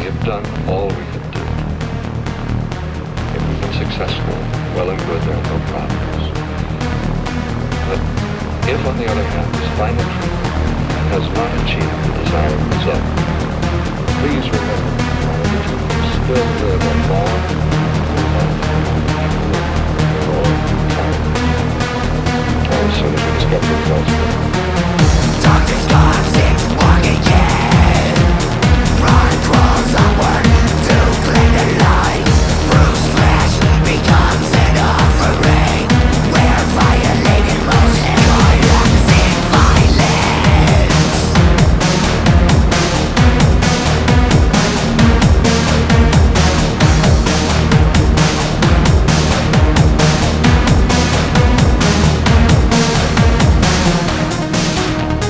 We have done all we can do. If we've been successful, well and good, there are no problems. But if, on the other hand, this final treatment has not achieved the desired result, please remember that you can still live a long life for all time. As soon as we discover the results.